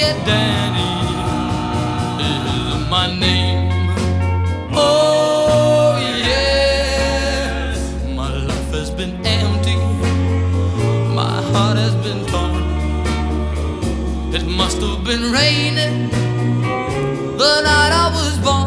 Danny is my name. Oh yes, my life has been empty, my heart has been torn. It must have been raining the night I was born.